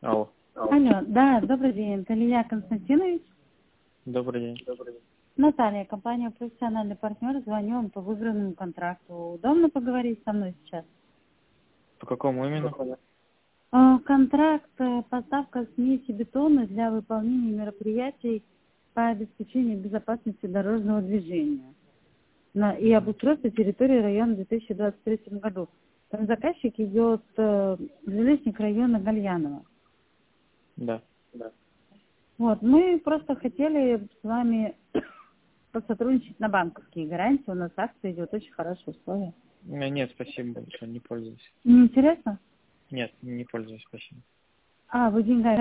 Алло. Алло, да, добрый день, это Илья Константинович. Добрый день. Наталья, компания «Профессиональный партнер», звоню вам по выигранному контракту. Удобно поговорить со мной сейчас? По какому именно? Контракт поставка смеси бетона для выполнения мероприятий по обеспечению безопасности дорожного движения и Мгм. обустройства территории района в 2023 году. Там заказчик идет жилищник района Гальянова. Да. Вот, мы просто хотели с вами посотрудничать на банковские гарантии. У нас акция идет, очень хорошие условия. Нет, спасибо большое, не пользуюсь. Не интересно? Нет, не пользуюсь, спасибо. Вы деньгами